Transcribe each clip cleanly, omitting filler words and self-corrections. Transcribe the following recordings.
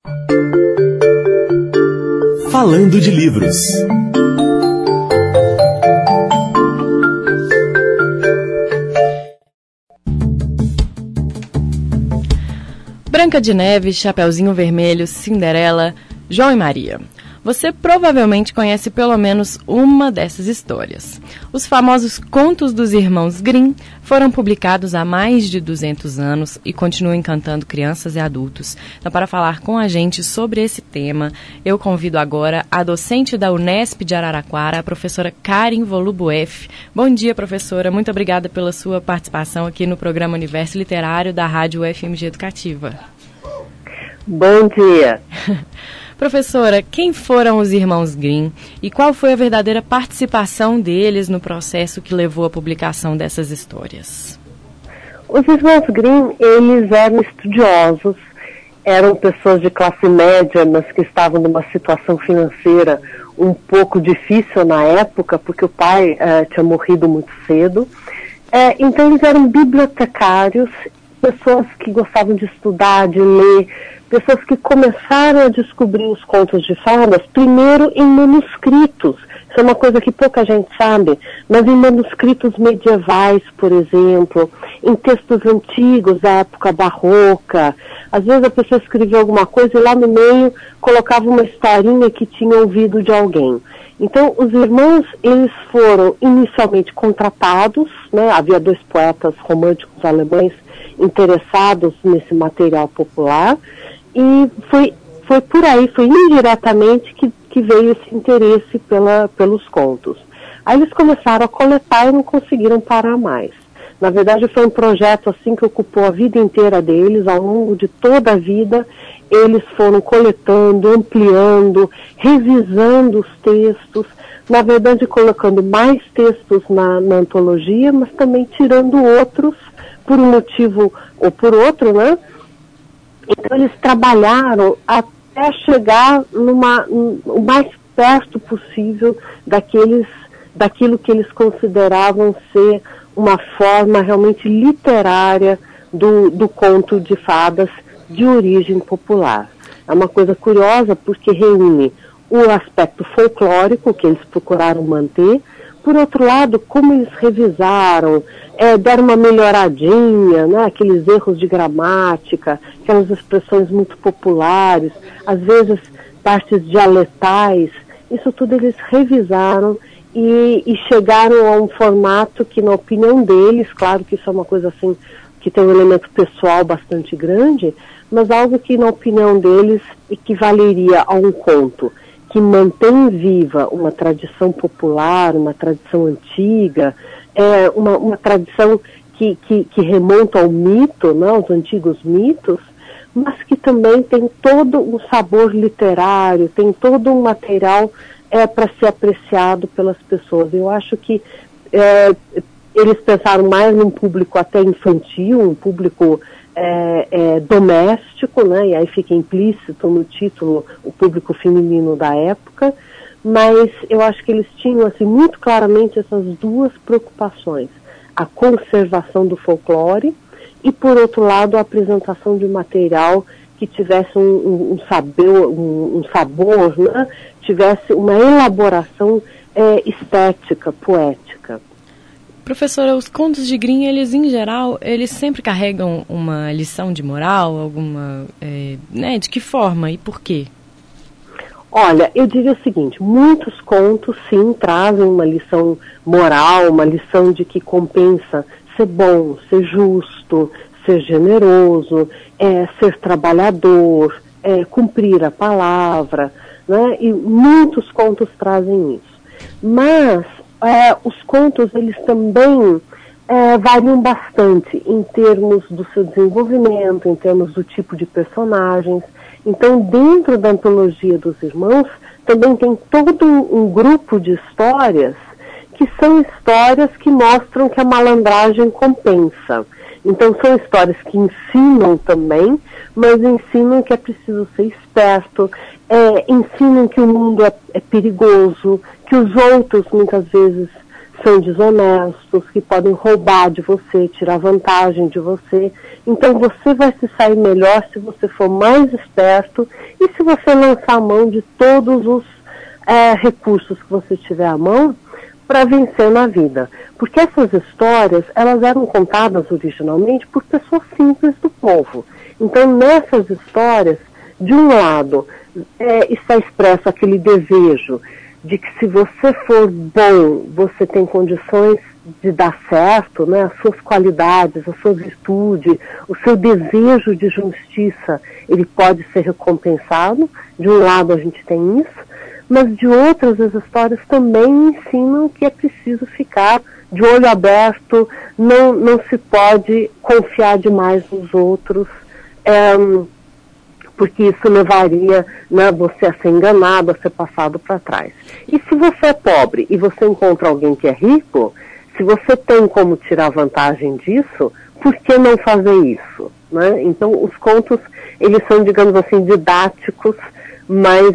Falando de livros. Branca de Neve, Chapeuzinho Vermelho, Cinderela, João e Maria. Você provavelmente conhece pelo menos uma dessas histórias. Os famosos Contos dos Irmãos Grimm foram publicados há mais de 200 anos e continuam encantando crianças e adultos. Então, para falar com a gente sobre esse tema, eu convido agora a docente da Unesp de Araraquara, a professora Karen Volubuef. Bom dia, professora. Muito obrigada pela sua participação aqui no programa Universo Literário da Rádio UFMG Educativa. Bom dia. Professora, quem foram os irmãos Grimm e qual foi a verdadeira participação deles no processo que levou à publicação dessas histórias? Os irmãos Grimm, eles eram estudiosos, eram pessoas de classe média, mas que estavam numa situação financeira um pouco difícil na época, porque o pai tinha morrido muito cedo. Então eles eram bibliotecários, pessoas que gostavam de estudar, de ler, pessoas que começaram a descobrir os contos de fadas, primeiro em manuscritos. Isso é uma coisa que pouca gente sabe, mas em manuscritos medievais, por exemplo, em textos antigos da época barroca. Às vezes a pessoa escrevia alguma coisa e lá no meio colocava uma historinha que tinha ouvido de alguém. Então, os irmãos, eles foram inicialmente contratados, né? Havia 2 poetas românticos alemães interessados nesse material popular, e foi por aí, foi indiretamente que veio esse interesse pelos contos. Aí eles começaram a coletar e não conseguiram parar mais. Na verdade, foi um projeto assim que ocupou a vida inteira deles, ao longo de toda a vida, eles foram coletando, ampliando, revisando os textos, na verdade colocando mais textos na antologia, mas também tirando outros, por um motivo ou por outro, né? Então eles trabalharam até chegar o mais perto possível daquilo que eles consideravam ser uma forma realmente literária do conto de fadas de origem popular. É uma coisa curiosa porque reúne o aspecto folclórico que eles procuraram manter. Por outro lado, como eles revisaram, deram uma melhoradinha, né, aqueles erros de gramática, aquelas expressões muito populares, às vezes partes dialetais, isso tudo eles revisaram e chegaram a um formato que, na opinião deles, claro que isso é uma coisa assim, que tem um elemento pessoal bastante grande, mas algo que, na opinião deles, equivaleria a um conto que mantém viva uma tradição popular, uma tradição antiga, uma tradição que remonta ao mito, né, aos antigos mitos, mas que também tem todo um sabor literário, tem todo um material para ser apreciado pelas pessoas. Eu acho que eles pensaram mais num público até infantil, um público doméstico, né? E aí fica implícito no título o público feminino da época, mas eu acho que eles tinham assim, muito claramente essas 2 preocupações, a conservação do folclore e, por outro lado, a apresentação de um material que tivesse um sabor, né? Tivesse uma elaboração estética, poética. Professora, os contos de Grimm, eles em geral, eles sempre carregam uma lição de moral, alguma, né, de que forma e por quê? Olha, eu diria o seguinte, muitos contos sim trazem uma lição moral, uma lição de que compensa ser bom, ser justo, ser generoso, ser trabalhador, cumprir a palavra, né? E muitos contos trazem isso. Mas os contos, eles também variam bastante em termos do seu desenvolvimento, em termos do tipo de personagens. Então, dentro da antologia dos irmãos, também tem todo um grupo de histórias que são histórias que mostram que a malandragem compensa. Então, são histórias que ensinam também, mas ensinam que é preciso ser esperto, ensinam que o mundo é perigoso, que os outros muitas vezes são desonestos, que podem roubar de você, tirar vantagem de você. Então você vai se sair melhor se você for mais esperto e se você lançar a mão de todos os recursos que você tiver à mão para vencer na vida. Porque essas histórias, elas eram contadas originalmente por pessoas simples do povo. Então nessas histórias, de um lado, está expresso aquele desejo de que se você for bom, você tem condições de dar certo, né? As suas qualidades, a sua virtude, o seu desejo de justiça, ele pode ser recompensado. De um lado a gente tem isso, mas de outras as histórias também ensinam que é preciso ficar de olho aberto, não se pode confiar demais nos outros, porque isso levaria, né, você a ser enganado, a ser passado para trás. E se você é pobre e você encontra alguém que é rico, se você tem como tirar vantagem disso, por que não fazer isso? Né? Então, os contos, eles são, digamos assim, didáticos, mas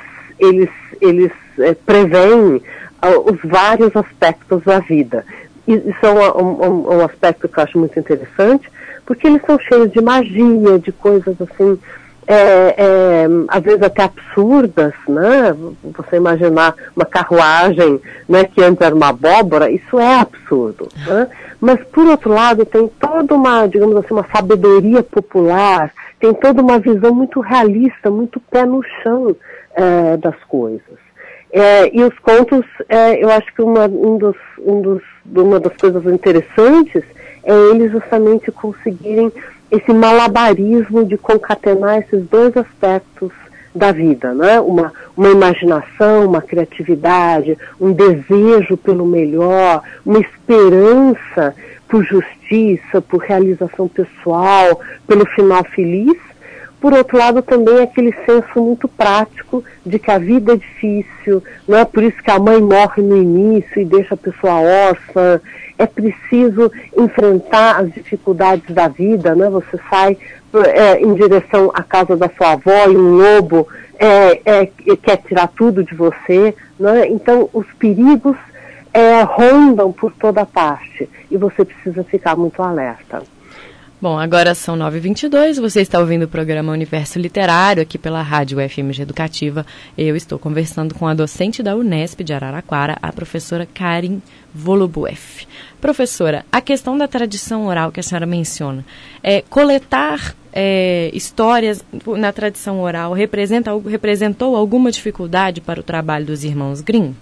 eles preveem os vários aspectos da vida. E isso é um aspecto que eu acho muito interessante, porque eles são cheios de magia, de coisas assim, às vezes até absurdas, né? Você imaginar uma carruagem, né, que antes era uma abóbora, isso é absurdo, né? Mas por outro lado tem toda uma, digamos assim, uma sabedoria popular, tem toda uma visão muito realista, muito pé no chão das coisas. E os contos, eu acho que uma das coisas interessantes é eles justamente conseguirem esse malabarismo de concatenar esses dois aspectos da vida, né? Uma imaginação, uma criatividade, um desejo pelo melhor, uma esperança por justiça, por realização pessoal, pelo final feliz. Por outro lado, também aquele senso muito prático de que a vida é difícil, não é por isso que a mãe morre no início e deixa a pessoa órfã. É preciso enfrentar as dificuldades da vida, né? Você sai em direção à casa da sua avó e um lobo quer tirar tudo de você, né? Então, os perigos rondam por toda parte e você precisa ficar muito alerta. Bom, agora são 9h22, você está ouvindo o programa Universo Literário aqui pela Rádio UFMG Educativa. Eu estou conversando com a docente da Unesp de Araraquara, a professora Karin Volubueff. Professora, a questão da tradição oral que a senhora menciona, coletar histórias na tradição oral representou alguma dificuldade para o trabalho dos irmãos Grimm?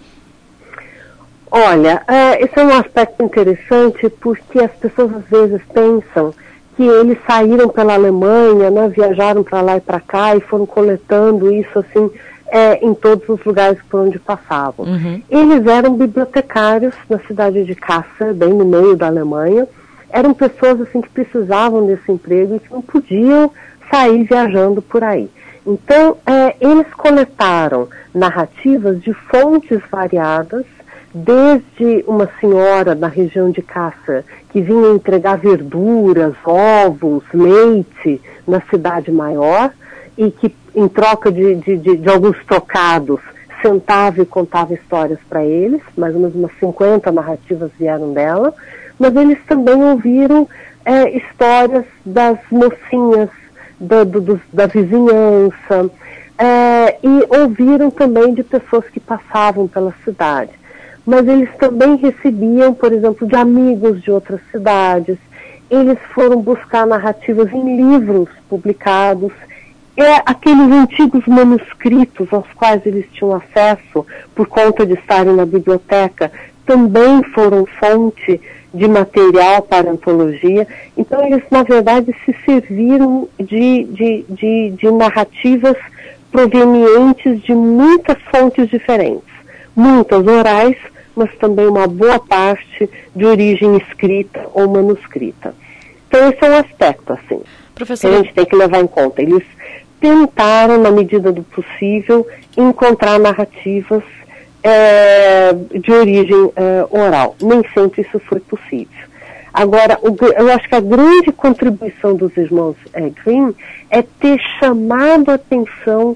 Olha, esse é um aspecto interessante porque as pessoas às vezes pensam que eles saíram pela Alemanha, né, viajaram para lá e para cá e foram coletando isso assim em todos os lugares por onde passavam. Uhum. Eles eram bibliotecários na cidade de Kassel, bem no meio da Alemanha. Eram pessoas assim que precisavam desse emprego e que não podiam sair viajando por aí. Então, eles coletaram narrativas de fontes variadas, desde uma senhora da região de Kassel que vinha entregar verduras, ovos, leite na cidade maior e que em troca de alguns trocados sentava e contava histórias para eles, mais ou menos umas 50 narrativas vieram dela, mas eles também ouviram histórias das mocinhas da vizinhança e ouviram também de pessoas que passavam pela cidade. Mas eles também recebiam, por exemplo, de amigos de outras cidades. Eles foram buscar narrativas em livros publicados. Aqueles antigos manuscritos aos quais eles tinham acesso por conta de estarem na biblioteca também foram fonte de material para antologia. Então eles, na verdade, se serviram de narrativas provenientes de muitas fontes diferentes. Muitas orais, mas também uma boa parte de origem escrita ou manuscrita. Então esse é um aspecto, assim, que a gente tem que levar em conta. Eles tentaram, na medida do possível, encontrar narrativas de origem oral. Nem sempre isso foi possível. Agora, eu acho que a grande contribuição dos irmãos Grimm é ter chamado a atenção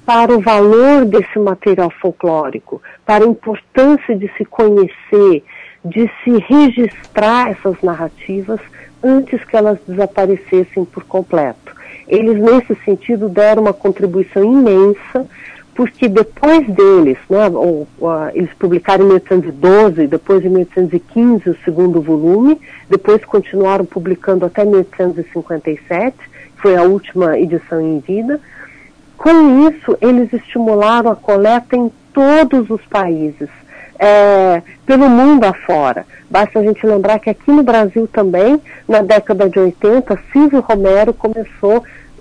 para o valor desse material folclórico, para a importância de se conhecer, de se registrar essas narrativas antes que elas desaparecessem por completo. Eles, nesse sentido, deram uma contribuição imensa, porque depois deles, né, eles publicaram em 1812, depois em 1815 o segundo volume, depois continuaram publicando até 1857, foi a última edição em vida. Com isso, eles estimularam a coleta em todos os países, pelo mundo afora. Basta a gente lembrar que aqui no Brasil também, na década de 80, Silvio Romero começou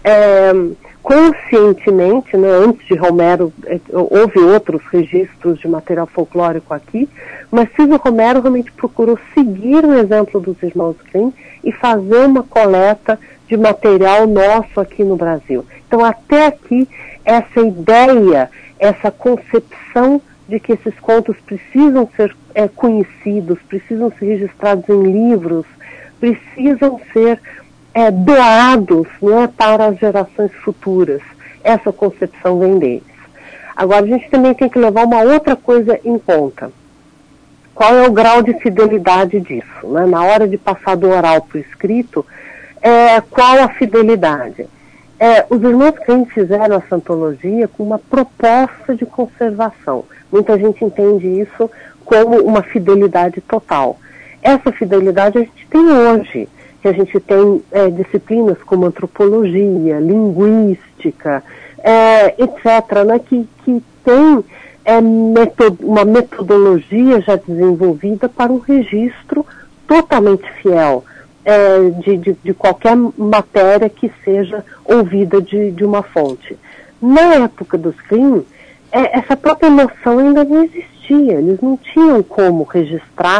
conscientemente, né, antes de Romero, houve outros registros de material folclórico aqui, mas Silvio Romero realmente procurou seguir o exemplo dos irmãos Grimm e fazer uma coleta de material nosso aqui no Brasil. Então, até aqui, essa ideia, essa concepção de que esses contos precisam ser conhecidos, precisam ser registrados em livros, precisam ser doados, né, para as gerações futuras. Essa concepção vem deles. Agora, a gente também tem que levar uma outra coisa em conta. Qual é o grau de fidelidade disso? Né? Na hora de passar do oral para o escrito, qual a fidelidade? Os irmãos Grimm fizeram essa antologia com uma proposta de conservação. Muita gente entende isso como uma fidelidade total. Essa fidelidade a gente tem hoje, que a gente tem disciplinas como antropologia, linguística, etc., né, que tem uma metodologia já desenvolvida para um registro totalmente fiel de qualquer matéria que seja ouvida de uma fonte. Na época dos Grimm, essa própria noção ainda não existia, eles não tinham como registrar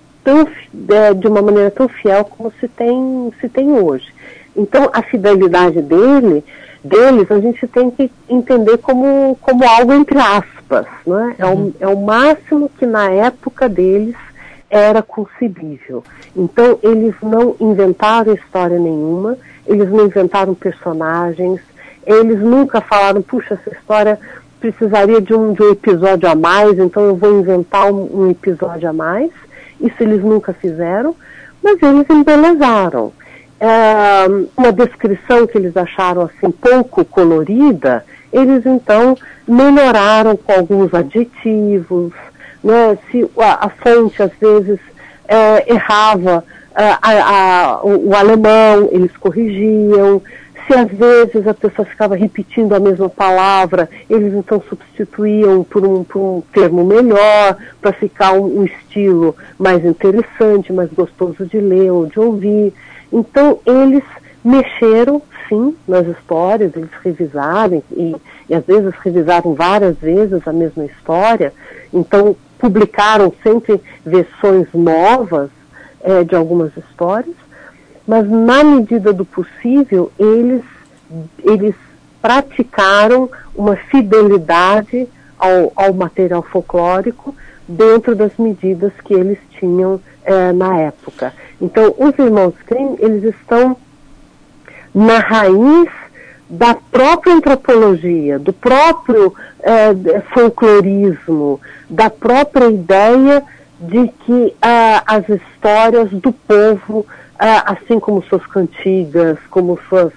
de uma maneira tão fiel como se tem hoje. Então, a fidelidade deles, a gente tem que entender como algo entre aspas, né? É o máximo que na época deles era concebível. Então, eles não inventaram história nenhuma, eles não inventaram personagens, eles nunca falaram, puxa, essa história precisaria de um episódio a mais, então eu vou inventar um episódio a mais. Isso eles nunca fizeram, mas eles embelezaram. Uma descrição que eles acharam assim pouco colorida, eles então melhoraram com alguns adjetivos, né? Se a fonte às vezes errava o alemão, eles corrigiam. Se às vezes a pessoa ficava repetindo a mesma palavra, eles então substituíam por um termo melhor, para ficar um estilo mais interessante, mais gostoso de ler ou de ouvir. Então, eles mexeram, sim, nas histórias, eles revisaram, e às vezes revisaram várias vezes a mesma história, então publicaram sempre versões novas de algumas histórias, mas na medida do possível, eles praticaram uma fidelidade ao material folclórico dentro das medidas que eles tinham na época. Então, os irmãos Grimm, eles estão na raiz da própria antropologia, do próprio folclorismo, da própria ideia de que as histórias do povo, assim como suas cantigas, como suas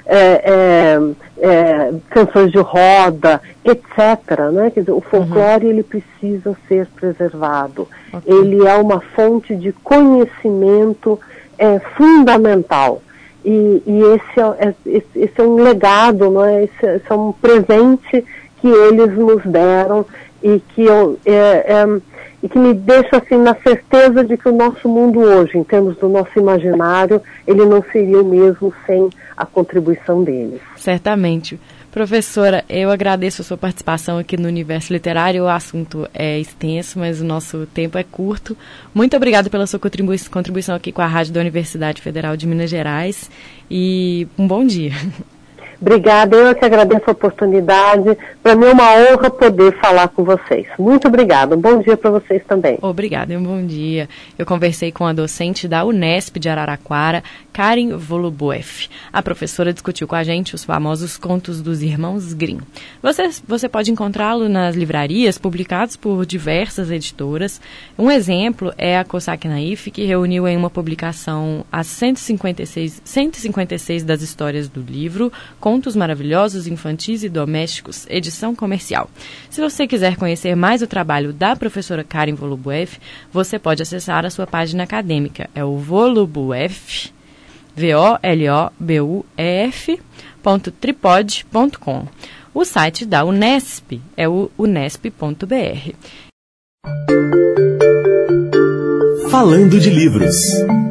canções de roda, etc., né? Quer dizer, o folclore ele precisa ser preservado. Okay. Ele é uma fonte de conhecimento fundamental. E esse é um legado, não é? Esse é um presente que eles nos deram e que me deixa assim na certeza de que o nosso mundo hoje, em termos do nosso imaginário, ele não seria o mesmo sem a contribuição deles. Certamente. Professora, eu agradeço a sua participação aqui no Universo Literário. O assunto é extenso, mas o nosso tempo é curto. Muito obrigada pela sua contribuição aqui com a Rádio da Universidade Federal de Minas Gerais e um bom dia. Obrigada, eu que agradeço a oportunidade. Para mim é uma honra poder falar com vocês. Muito obrigada, um bom dia para vocês também. Obrigada e um bom dia. Eu conversei com a docente da Unesp de Araraquara, Karen Volubueff. A professora discutiu com a gente os famosos contos dos irmãos Grimm. Você pode encontrá-lo nas livrarias, publicados por diversas editoras. Um exemplo é a Cossack Naif, que reuniu em uma publicação as 156 das histórias do livro Contos Maravilhosos, Infantis e Domésticos, edição comercial. Se você quiser conhecer mais o trabalho da professora Karen Volubueff, você pode acessar a sua página acadêmica. É o Volubueff, VOLOBUEF.tripod.com. O site da Unesp é o unesp.br. Falando de livros.